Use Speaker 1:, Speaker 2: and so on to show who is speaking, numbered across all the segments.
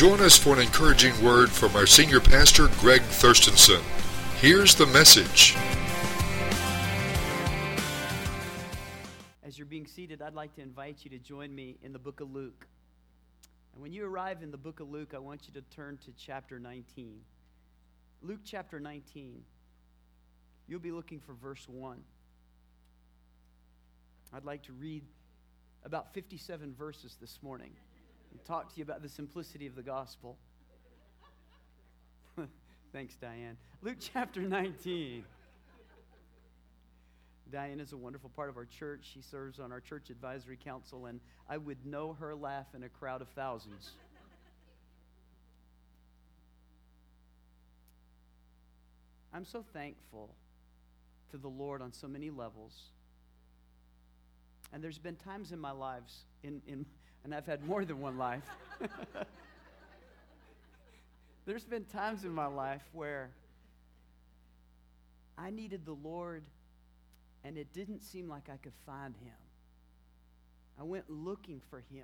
Speaker 1: Join us for an encouraging word from our senior pastor, Greg Thurstonson. Here's the message.
Speaker 2: As you're being seated, I'd like to invite you to join me in the book of Luke. And when you arrive in the book of Luke, I want you to turn to chapter 19. Luke chapter 19. You'll be looking for verse 1. I'd like to read about 57 verses this morning and talk to you about the simplicity of the gospel. Thanks, Diane. Luke chapter 19. Diane is a wonderful part of our church. She serves on our church advisory council, and I would know her laugh in a crowd of thousands. I'm so thankful to the Lord on so many levels. And there's been times in my lives, and I've had more than one life. There's been times in my life where I needed the Lord, and it didn't seem like I could find Him. I went looking for Him.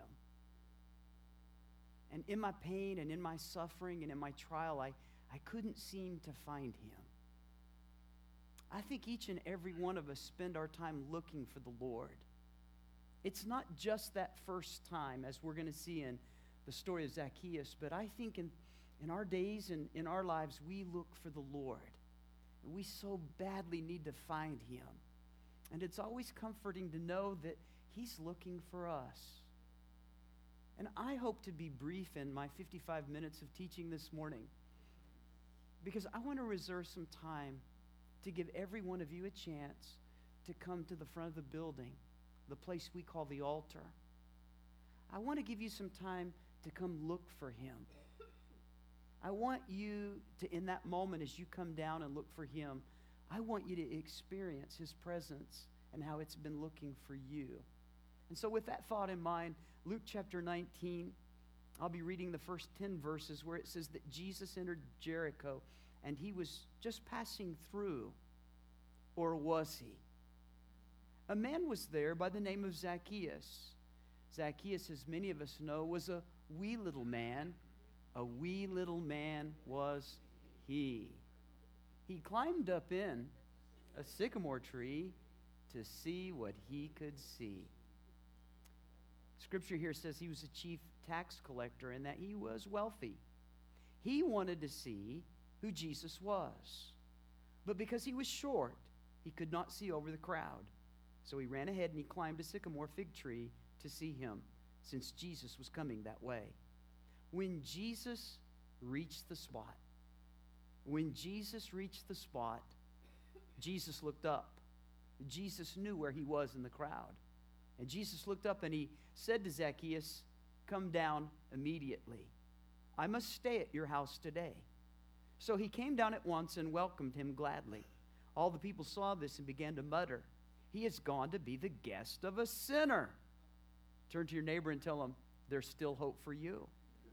Speaker 2: And in my pain and in my suffering and in my trial, I couldn't seem to find Him. I think each and every one of us spend our time looking for the Lord. It's not just that first time, as we're going to see in the story of Zacchaeus, but I think in our days and in our lives, we look for the Lord. We so badly need to find Him. And it's always comforting to know that He's looking for us. And I hope to be brief in my 55 minutes of teaching this morning, because I want to reserve some time to give every one of you a chance to come to the front of the building, the place we call the altar. I want to give you some time to come look for Him. I want you to, in that moment as you come down and look for Him, I want you to experience His presence and how it's been looking for you. And so with that thought in mind, Luke chapter 19, I'll be reading the first 10 verses where it says that Jesus entered Jericho and He was just passing through. Or was He? A man was there by the name of Zacchaeus. Zacchaeus, as many of us know, was a wee little man. A wee little man was he. He climbed up in a sycamore tree to see what he could see. Scripture here says he was a chief tax collector and that he was wealthy. He wanted to see who Jesus was. But because he was short, he could not see over the crowd. So he ran ahead and he climbed a sycamore fig tree to see him, since Jesus was coming that way. When Jesus reached the spot, Jesus looked up. Jesus knew where he was in the crowd. And Jesus looked up and he said to Zacchaeus, "Come down immediately. I must stay at your house today." So he came down at once and welcomed him gladly. All the people saw this and began to mutter, "He has gone to be the guest of a sinner." Turn to your neighbor and tell him, "There's still hope for you."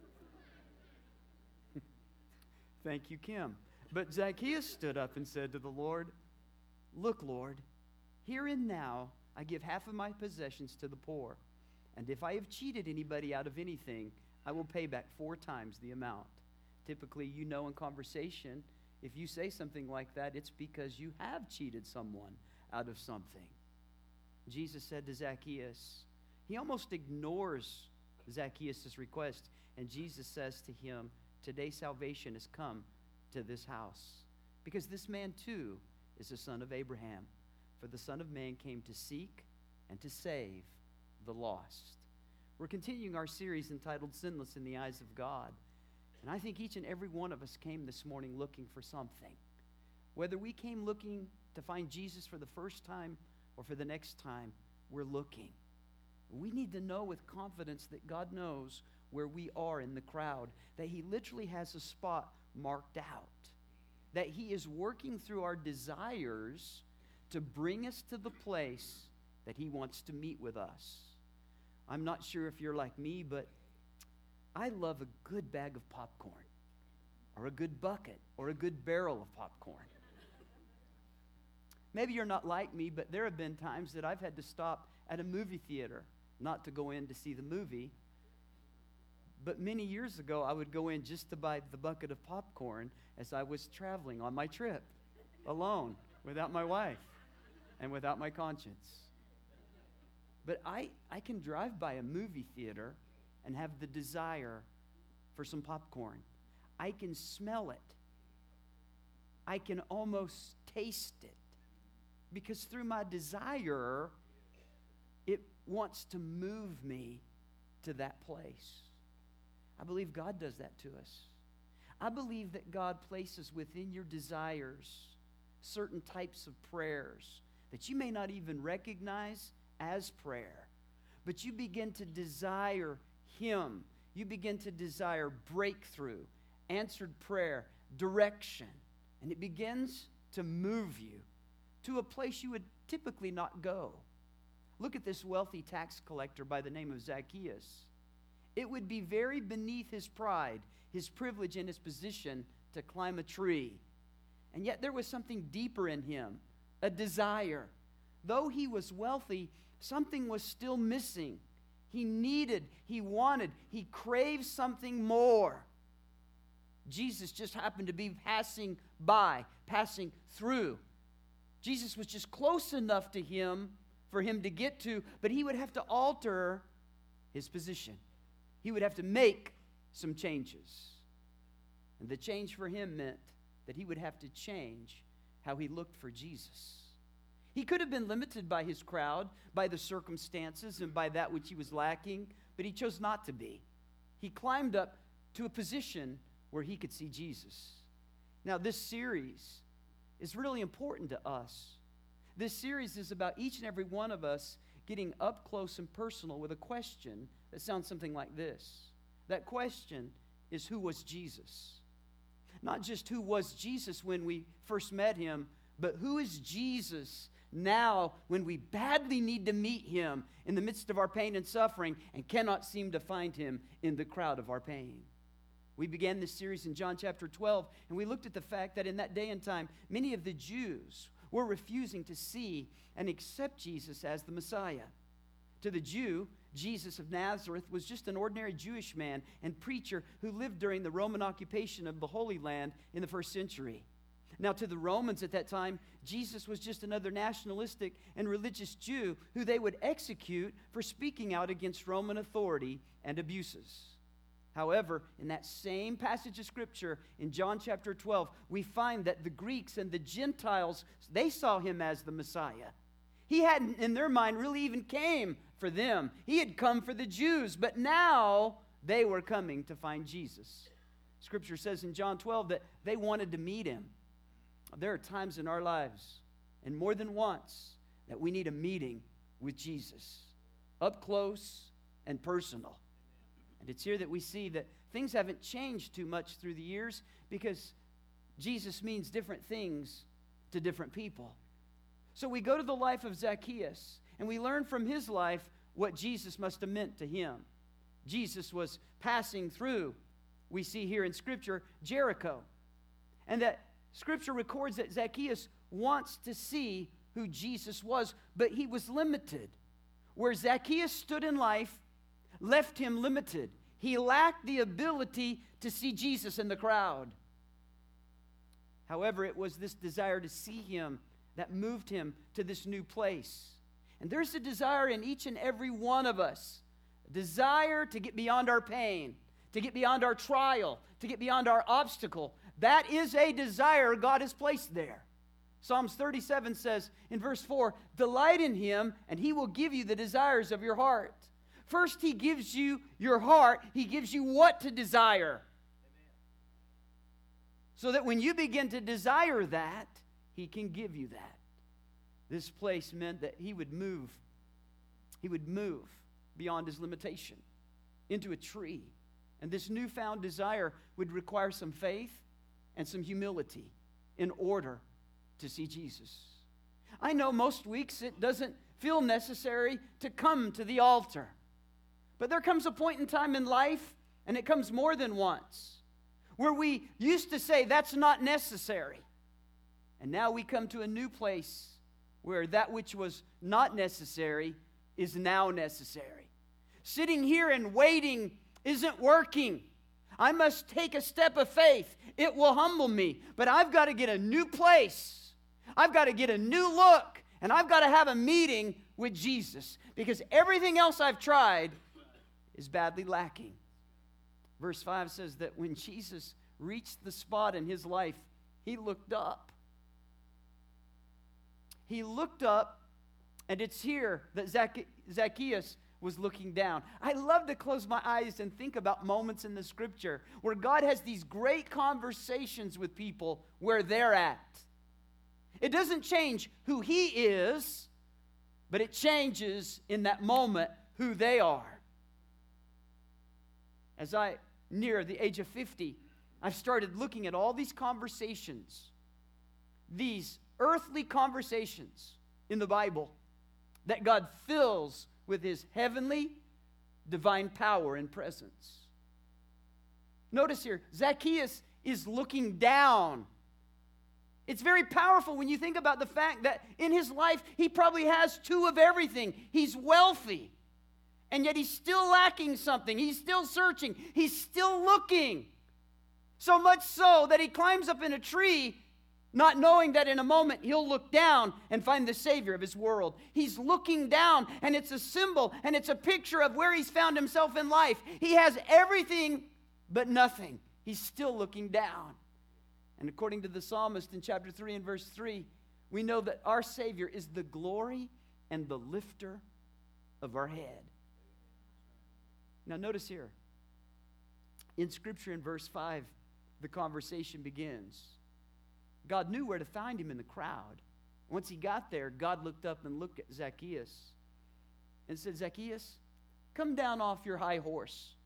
Speaker 2: Thank you, Kim. But Zacchaeus stood up and said to the Lord, "Look, Lord, here and now I give half of my possessions to the poor. And if I have cheated anybody out of anything, I will pay back 4 times the amount." Typically, in conversation, if you say something like that, it's because you have cheated someone out of something. Jesus said to Zacchaeus, he almost ignores Zacchaeus' request, and Jesus says to him, "Today salvation has come to this house, because this man too is a son of Abraham. For the Son of Man came to seek and to save the lost." We're continuing our series entitled Sinless in the Eyes of God. And I think each and every one of us came this morning looking for something. Whether we came looking to find Jesus for the first time or for the next time, we're looking. We need to know with confidence that God knows where we are in the crowd, that He literally has a spot marked out, that He is working through our desires to bring us to the place that He wants to meet with us. I'm not sure if you're like me, but I love a good bag of popcorn, or a good bucket, or a good barrel of popcorn. Maybe you're not like me, but there have been times that I've had to stop at a movie theater, not to go in to see the movie, But many years ago, I would go in just to buy the bucket of popcorn as I was traveling on my trip, alone, without my wife and without my conscience. But I can drive by a movie theater and have the desire for some popcorn. I can smell it. I can almost taste it. Because through my desire, it wants to move me to that place. I believe God does that to us. I believe that God places within your desires certain types of prayers that you may not even recognize as prayer, but you begin to desire Him. You begin to desire breakthrough, answered prayer, direction, and it begins to move you to a place you would typically not go. Look at this wealthy tax collector by the name of Zacchaeus. It would be very beneath his pride, his privilege, and his position to climb a tree. And yet there was something deeper in him, a desire. Though he was wealthy, something was still missing. He needed, he wanted, he craved something more. Jesus just happened to be passing by, passing through. Jesus was just close enough to him for him to get to, but he would have to alter his position. He would have to make some changes. And the change for him meant that he would have to change how he looked for Jesus. He could have been limited by his crowd, by the circumstances, and by that which he was lacking, but he chose not to be. He climbed up to a position where he could see Jesus. Now, this series is really important to us. This series is about each and every one of us getting up close and personal with a question that sounds something like this. That question is, who was Jesus? Not just who was Jesus when we first met him, but who is Jesus now when we badly need to meet him in the midst of our pain and suffering and cannot seem to find him in the crowd of our pain. We began this series in John chapter 12, and we looked at the fact that in that day and time, many of the Jews were refusing to see and accept Jesus as the Messiah. To the Jew, Jesus of Nazareth was just an ordinary Jewish man and preacher who lived during the Roman occupation of the Holy Land in the first century. Now, to the Romans at that time, Jesus was just another nationalistic and religious Jew who they would execute for speaking out against Roman authority and abuses. However, in that same passage of Scripture in John chapter 12, we find that the Greeks and the Gentiles, they saw him as the Messiah. He hadn't, in their mind, really even came for them. He had come for the Jews, but now they were coming to find Jesus. Scripture says in John 12 that they wanted to meet him. There are times in our lives, and more than once, that we need a meeting with Jesus, up close and personal. And it's here that we see that things haven't changed too much through the years because Jesus means different things to different people. So we go to the life of Zacchaeus, and we learn from his life what Jesus must have meant to him. Jesus was passing through, we see here in Scripture, Jericho. And that Scripture records that Zacchaeus wants to see who Jesus was, but he was limited. Where Zacchaeus stood in life left him limited. He lacked the ability to see Jesus in the crowd. However, it was this desire to see him that moved him to this new place. And there's a desire in each and every one of us, a desire to get beyond our pain, to get beyond our trial, to get beyond our obstacle. That is a desire God has placed there. Psalms 37 says in verse 4, "Delight in him, and he will give you the desires of your heart." First, he gives you your heart. He gives you what to desire. So that when you begin to desire that, he can give you that. This place meant that he would move beyond his limitation into a tree. And this newfound desire would require some faith and some humility in order to see Jesus. I know most weeks it doesn't feel necessary to come to the altar. But there comes a point in time in life, and it comes more than once, where we used to say that's not necessary. And now we come to a new place where that which was not necessary is now necessary. Sitting here and waiting isn't working. I must take a step of faith. It will humble me. But I've got to get a new place. I've got to get a new look. And I've got to have a meeting with Jesus. Because everything else I've tried is badly lacking. Verse 5 says that when Jesus reached the spot in his life, he looked up. He looked up, and it's here that Zacchaeus was looking down. I love to close my eyes and think about moments in the Scripture where God has these great conversations with people where they're at. It doesn't change who he is, but it changes in that moment who they are. As I near the age of 50, I've started looking at all these conversations, these earthly conversations in the Bible that God fills with his heavenly, divine power and presence. Notice here, Zacchaeus is looking down. It's very powerful when you think about the fact that in his life, he probably has two of everything. He's wealthy, and yet he's still lacking something. He's still searching. He's still looking. So much so that he climbs up in a tree, not knowing that in a moment he'll look down and find the Savior of his world. He's looking down, and it's a symbol, and it's a picture of where he's found himself in life. He has everything but nothing. He's still looking down. And according to the psalmist in chapter 3 and verse 3, we know that our Savior is the glory and the lifter of our head. Now notice here, in Scripture in verse 5, the conversation begins. God knew where to find him in the crowd. Once he got there, God looked up and looked at Zacchaeus and said, Zacchaeus, come down off your high horse.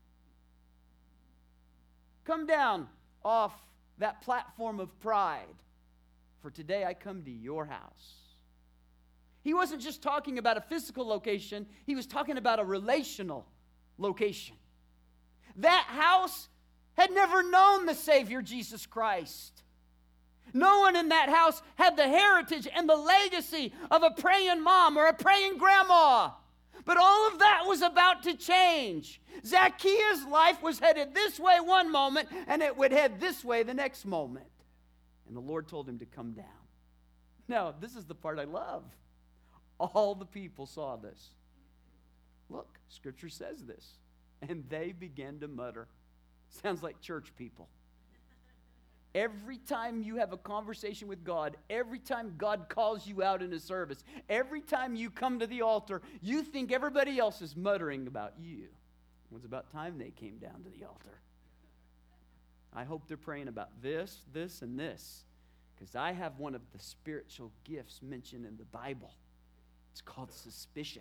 Speaker 2: Come down off that platform of pride, for today I come to your house. He wasn't just talking about a physical location, he was talking about a relational location. That house had never known the Savior, Jesus Christ. No one in that house had the heritage and the legacy of a praying mom or a praying grandma. But all of that was about to change. Zacchaeus' life was headed this way one moment, and it would head this way the next moment. And the Lord told him to come down. Now, this is the part I love. All the people saw this. Look, Scripture says this. And they began to mutter. Sounds like church people. Every time you have a conversation with God, every time God calls you out in a service, every time you come to the altar, you think everybody else is muttering about you. It was about time they came down to the altar. I hope they're praying about this, this, and this, because I have one of the spiritual gifts mentioned in the Bible. It's called suspicion.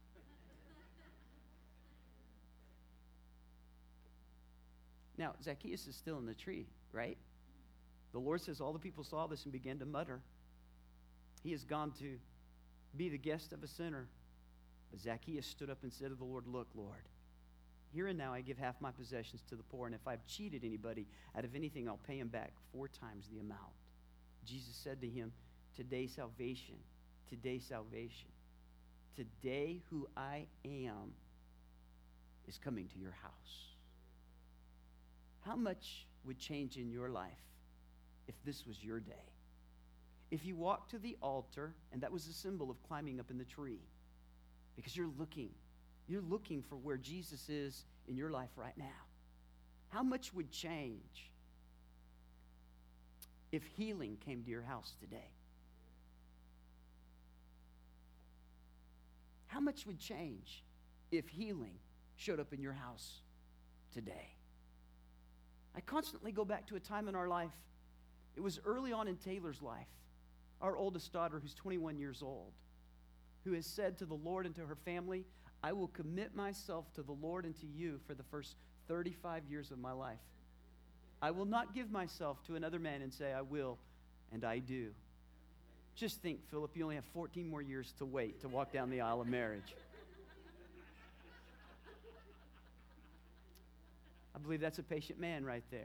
Speaker 2: Now, Zacchaeus is still in the tree, right? The Lord says all the people saw this and began to mutter. He has gone to be the guest of a sinner. But Zacchaeus stood up and said to the Lord, look, Lord, here and now I give half my possessions to the poor, and if I've cheated anybody out of anything, I'll pay him back 4 times the amount. Jesus said to him, today salvation, today who I am is coming to your house. How much would change in your life if this was your day? If you walked to the altar, and that was a symbol of climbing up in the tree, because you're looking for where Jesus is in your life right now. How much would change if healing came to your house today? How much would change if healing showed up in your house today? I constantly go back to a time in our life. It was early on in Taylor's life, our oldest daughter, who's 21 years old, who has said to the Lord and to her family, I will commit myself to the Lord and to you for the first 35 years of my life. I will not give myself to another man and say, I will, and I do. Just think, Philip, you only have 14 more years to wait to walk down the aisle of marriage. I believe that's a patient man right there.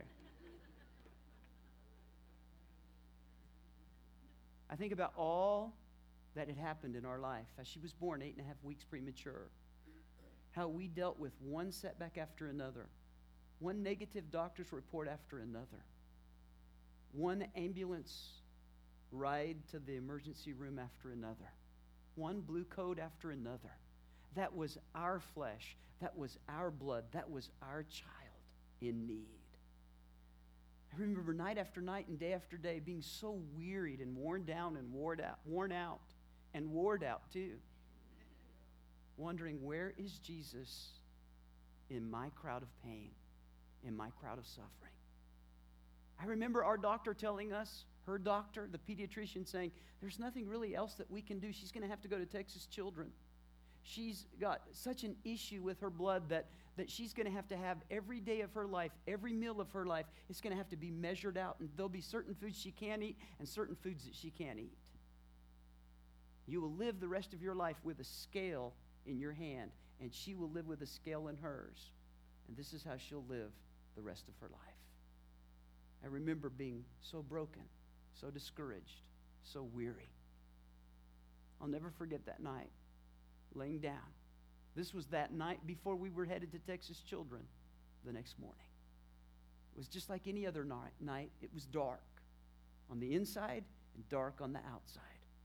Speaker 2: I think about all that had happened in our life as she was born 8.5 weeks premature. how we dealt with one setback after another, one negative doctor's report after another, one ambulance ride to the emergency room after another, one blue coat after another. That was our flesh. That was our blood. That was our child in need. I remember night after night and day after day being so wearied and worn down and worn out too, wondering, where is Jesus in my crowd of pain, in my crowd of suffering? I remember our doctor telling us, her doctor, the pediatrician, saying, there's nothing really else that we can do. She's going to have to go to Texas Children. She's got such an issue with her blood that she's going to have every day of her life, every meal of her life, it's going to have to be measured out, and there'll be certain foods she can eat and certain foods that she can't eat. You will live the rest of your life with a scale in your hand, and she will live with a scale in hers. And this is how she'll live the rest of her life. I remember being so broken, so discouraged, so weary. I'll never forget that night, laying down. This was that night before we were headed to Texas Children the next morning. It was just like any other night. It was dark on the inside and dark on the outside.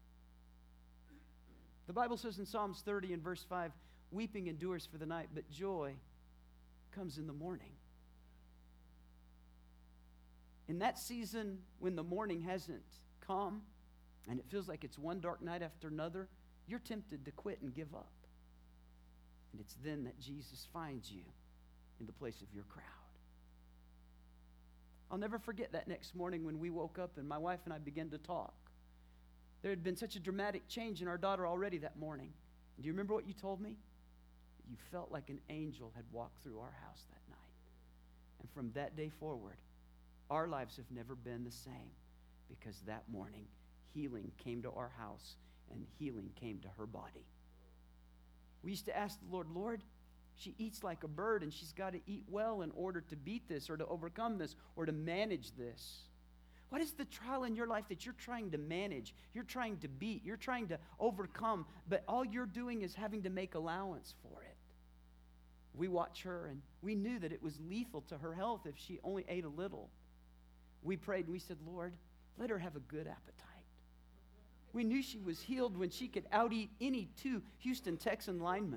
Speaker 2: The Bible says in Psalms 30 and verse 5, weeping endures for the night, but joy comes in the morning. In that season when the morning hasn't come and it feels like it's one dark night after another, you're tempted to quit and give up. And it's then that Jesus finds you in the place of your crowd. I'll never forget that next morning when we woke up and my wife and I began to talk. There had been such a dramatic change in our daughter already that morning. And do you remember what you told me? You felt like an angel had walked through our house that night. And from that day forward, our lives have never been the same, because that morning healing came to our house and healing came to her body. We used to ask the Lord, Lord, she eats like a bird and she's got to eat well in order to beat this or to overcome this or to manage this. What is the trial in your life that you're trying to manage, you're trying to beat, you're trying to overcome, but all you're doing is having to make allowance for it? We watch her and we knew that it was lethal to her health if she only ate a little. We prayed and we said, Lord, let her have a good appetite. We knew she was healed when she could out-eat any two Houston Texan linemen.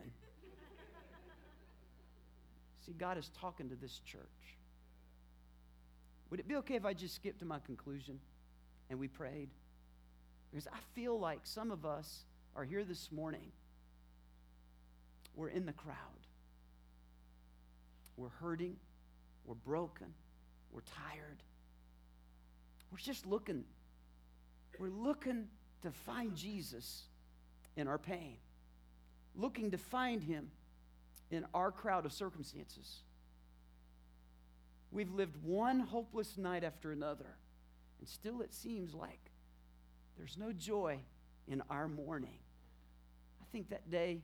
Speaker 2: See, God is talking to this church. Would it be okay if I just skip to my conclusion and we prayed? Because I feel like some of us are here this morning. We're in the crowd. We're hurting. We're broken. We're tired. We're just looking. We're looking to find Jesus in our pain. Looking to find him in our crowd of circumstances. We've lived one hopeless night after another, and still it seems like there's no joy in our mourning. I think that day,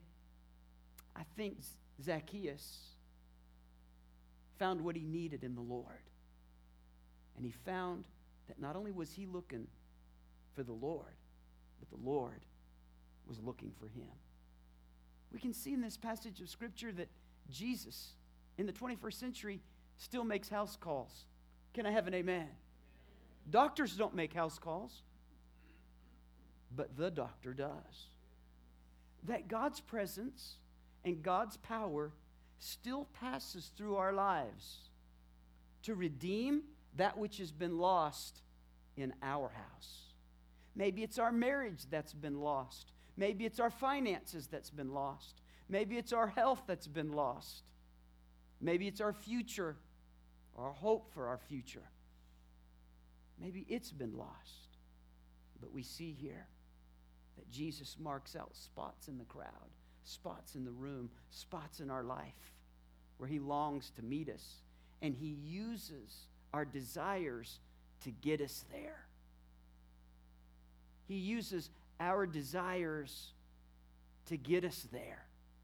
Speaker 2: Zacchaeus found what he needed in the Lord. And he found that not only was he looking for the Lord, but the Lord was looking for him. We can see in this passage of Scripture that Jesus, in the 21st century, still makes house calls. Can I have an amen? Doctors don't make house calls, but the doctor does. That God's presence and God's power still passes through our lives to redeem that which has been lost in our house. Maybe it's our marriage that's been lost. Maybe it's our finances that's been lost. Maybe it's our health that's been lost. Maybe it's our future, our hope for our future. Maybe it's been lost. But we see here that Jesus marks out spots in the crowd, spots in the room, spots in our life where he longs to meet us. And he uses our desires to get us there. He uses our desires to get us there.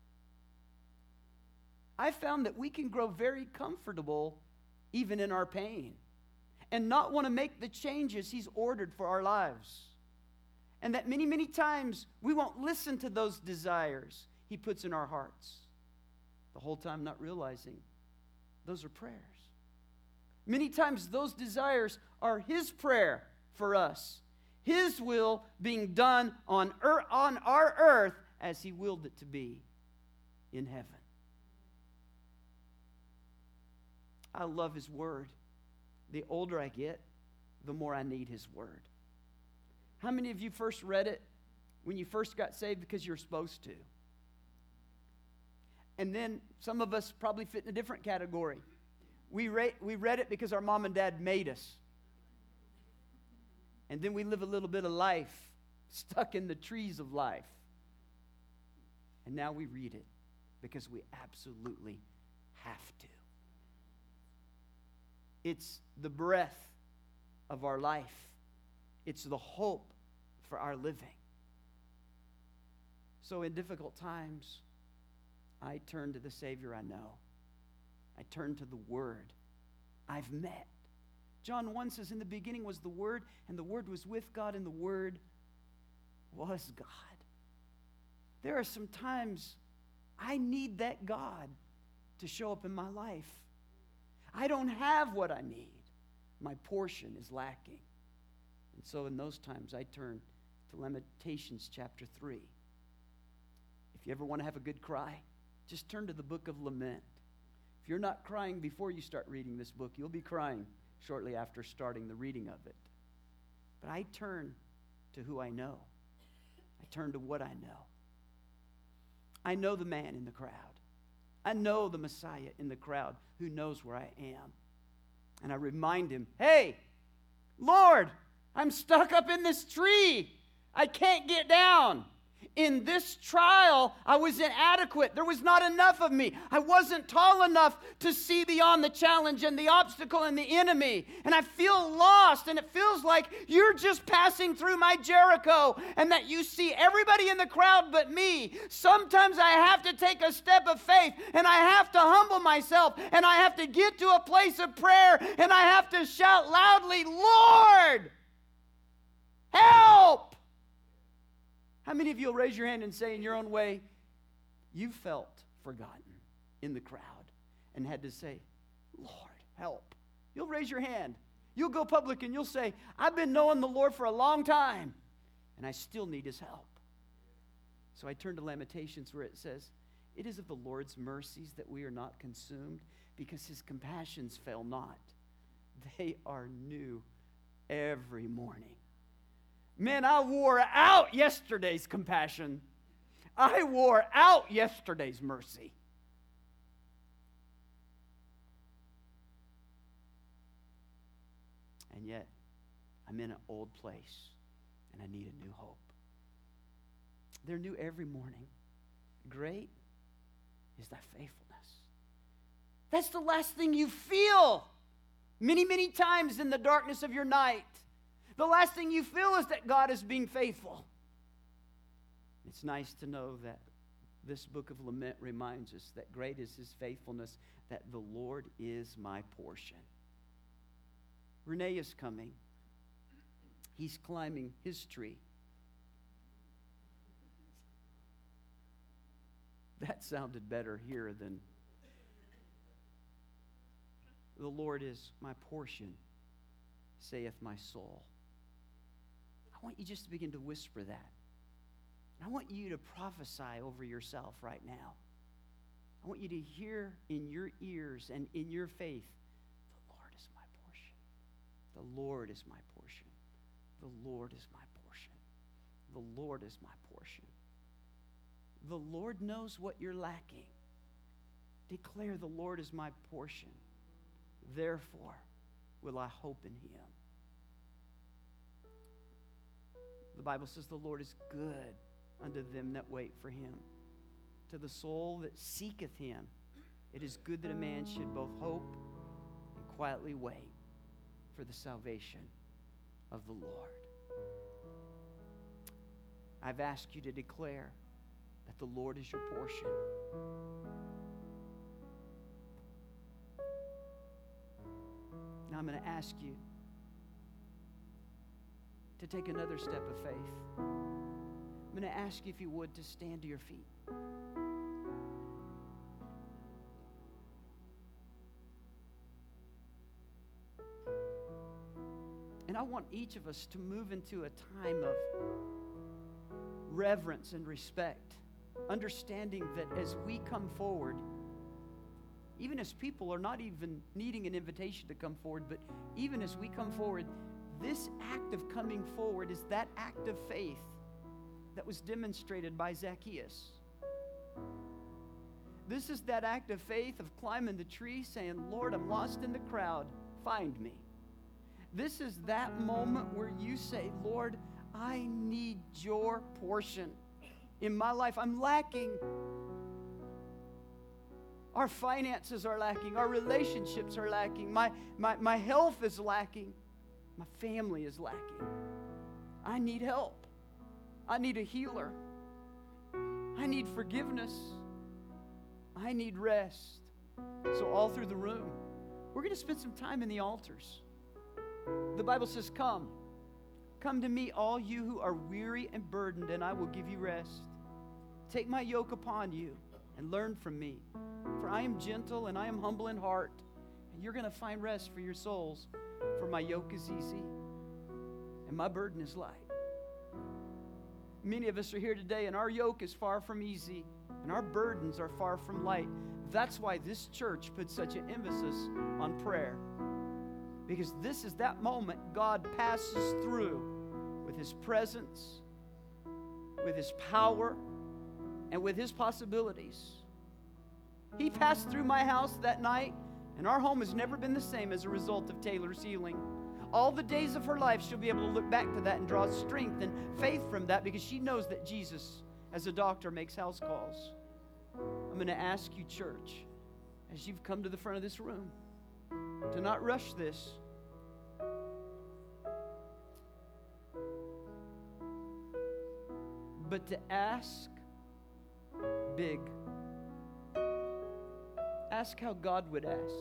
Speaker 2: I found that we can grow very comfortable even in our pain and not want to make the changes he's ordered for our lives. And that many, many times we won't listen to those desires he puts in our hearts. the whole time not realizing those are prayers. Many times those desires are His prayer for us. His will being done on our earth as He willed it to be in heaven. I love His Word. The older I get, the more I need His Word. How many of you first read it when you first got saved because you're supposed to? And then some of us probably fit in a different category. We read it because our mom and dad made us. And then we live a little bit of life stuck in the trees of life. And now we read it because we absolutely have to. It's the breath of our life. It's the hope for our living. So in difficult times, I turn to the Savior I know. I turn to the Word I've met. John 1 says, in the beginning was the Word, and the Word was with God, and the Word was God. There are some times I need that God to show up in my life. I don't have what I need. My portion is lacking. And so in those times, I turn to Lamentations chapter 3. If you ever want to have a good cry, just turn to the book of lament. If you're not crying before you start reading this book, you'll be crying shortly after starting the reading of it. But I turn to who I know. I turn to what I know. I know the man in the crowd. I know the Messiah in the crowd who knows where I am. And I remind him, hey, Lord, I'm stuck up in this tree. I can't get down. In this trial, I was inadequate. There was not enough of me. I wasn't tall enough to see beyond the challenge and the obstacle and the enemy. And I feel lost, and it feels like you're just passing through my Jericho and that you see everybody in the crowd but me. Sometimes I have to take a step of faith, and I have to humble myself, and I have to get to a place of prayer, and I have to shout loudly, Lord, help! How many of you will raise your hand and say in your own way, you felt forgotten in the crowd and had to say, Lord, help. You'll raise your hand. You'll go public and you'll say, I've been knowing the Lord for a long time, and I still need His help. So I turn to Lamentations where it says, it is of the Lord's mercies that we are not consumed, because His compassions fail not. They are new every morning. Man, I wore out yesterday's compassion. I wore out yesterday's mercy. And yet, I'm in an old place, and I need a new hope. They're new every morning. Great is thy faithfulness. That's the last thing you feel many, many times in the darkness of your night. The last thing you feel is that God is being faithful. It's nice to know that this book of lament reminds us that great is His faithfulness, that the Lord is my portion. Renee is coming. He's climbing his tree. That sounded better here than the Lord is my portion, saith my soul. I want you just to begin to whisper that. I want you to prophesy over yourself right now. I want you to hear in your ears and in your faith, the Lord is my portion. The Lord is my portion. The Lord is my portion. The Lord is my portion. The Lord knows what you're lacking. Declare, the Lord is my portion. Therefore will I hope in Him. The Bible says the Lord is good unto them that wait for Him. To the soul that seeketh Him, it is good that a man should both hope and quietly wait for the salvation of the Lord. I've asked you to declare that the Lord is your portion. Now I'm going to ask you to take another step of faith. I'm going to ask you, if you would, to stand to your feet. And I want each of us to move into a time of reverence and respect, understanding that as we come forward, even as people are not even needing an invitation to come forward, but even as we come forward, this act of coming forward is that act of faith that was demonstrated by Zacchaeus. This is that act of faith of climbing the tree saying, Lord, I'm lost in the crowd, find me. This is that moment where you say, Lord, I need your portion in my life. I'm lacking. Our finances are lacking. Our relationships are lacking. My health is lacking. My family is lacking. I need help. I need a healer. I need forgiveness. I need rest. So all through the room, we're going to spend some time in the altars. The Bible says, come to me, all you who are weary and burdened, and I will give you rest. Take my yoke upon you and learn from me. For I am gentle and I am humble in heart, and you're going to find rest for your souls. For my yoke is easy and my burden is light. Many of us are here today, and our yoke is far from easy, and our burdens are far from light. That's why this church puts such an emphasis on prayer. Because this is that moment God passes through with His presence, with His power, and with His possibilities. He passed through my house that night, and our home has never been the same as a result of Taylor's healing. All the days of her life, she'll be able to look back to that and draw strength and faith from that, because she knows that Jesus, as a doctor, makes house calls. I'm going to ask you, church, as you've come to the front of this room, to not rush this. But to ask big. Ask how God would ask.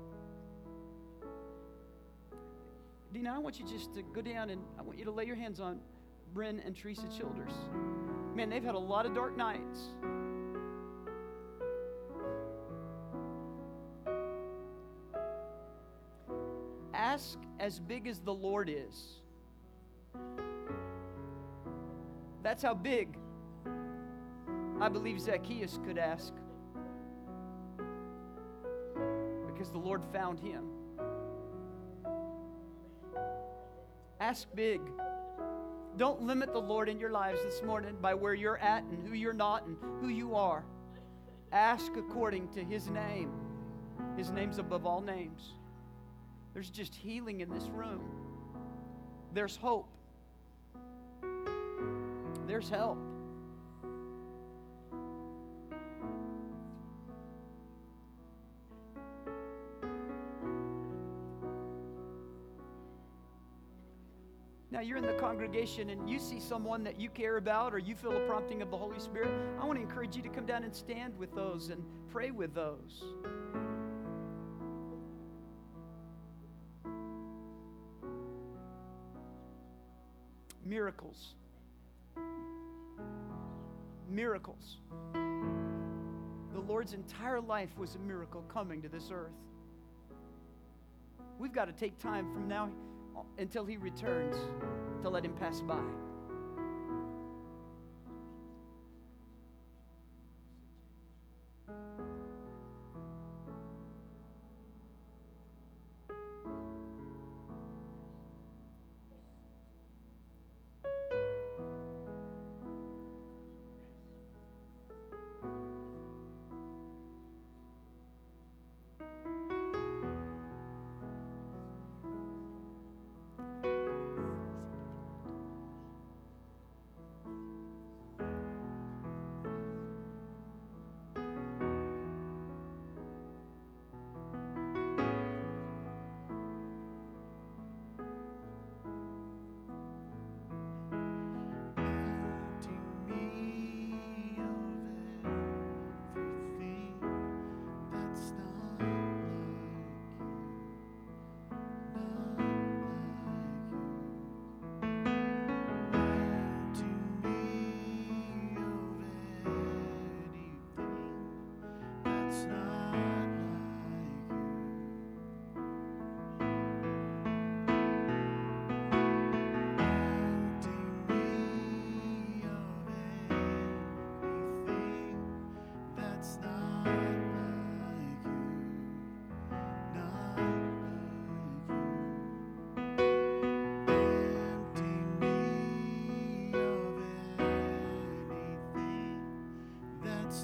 Speaker 2: Dina, I want you just to go down, and I want you to lay your hands on Bryn and Teresa Childers. Man, they've had a lot of dark nights. Ask as big as the Lord is. That's how big I believe Zacchaeus could ask, because the Lord found him. Ask big. Don't limit the Lord in your lives this morning by where you're at and who you're not and who you are. Ask according to His name. His name's above all names. There's just healing in this room. There's hope. There's help. Now you're in the congregation and you see someone that you care about, or you feel a prompting of the Holy Spirit. I want to encourage you to come down and stand with those and pray with those. Miracles. Miracles. The Lord's entire life was a miracle coming to this earth. We've got to take time from now until He returns to let Him pass by.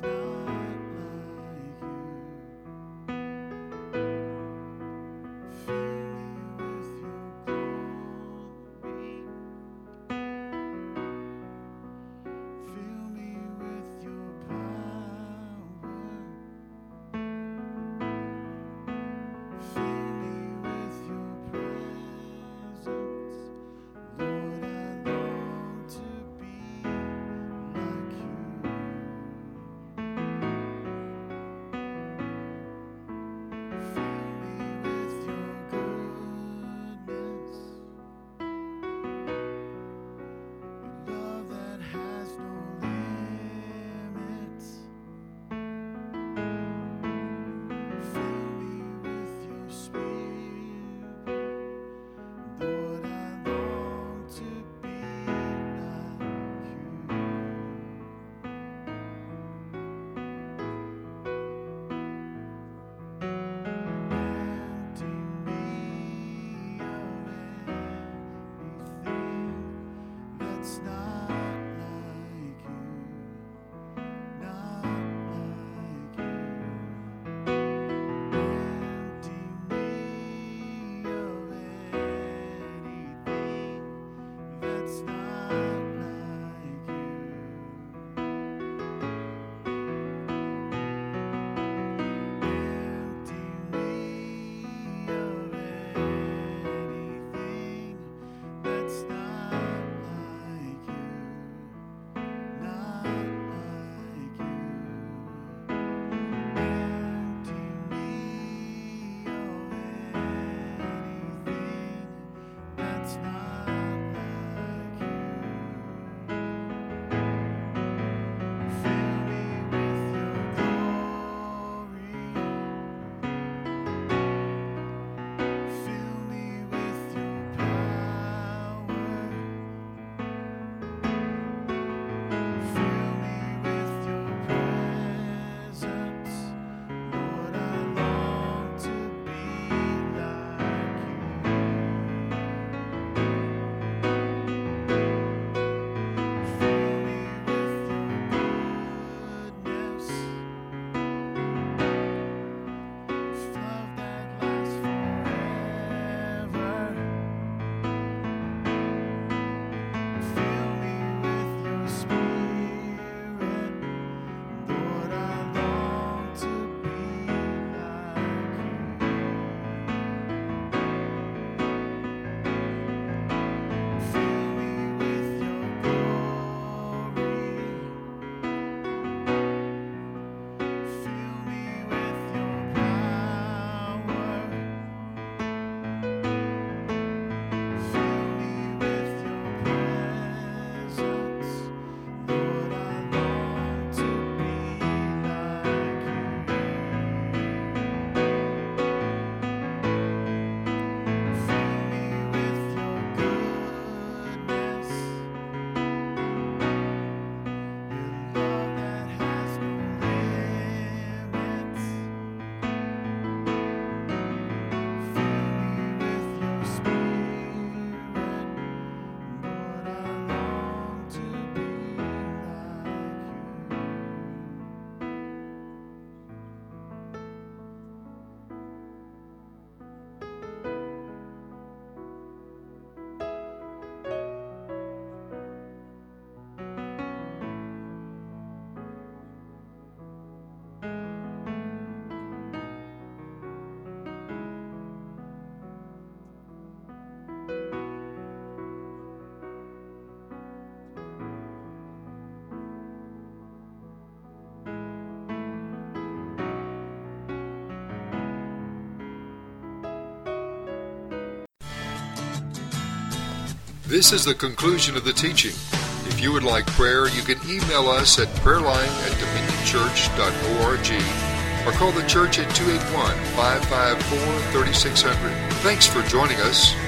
Speaker 1: This is the conclusion of the teaching. If you would like prayer, you can email us at prayerline@dominionchurch.org or call the church at 281-554-3600. Thanks for joining us.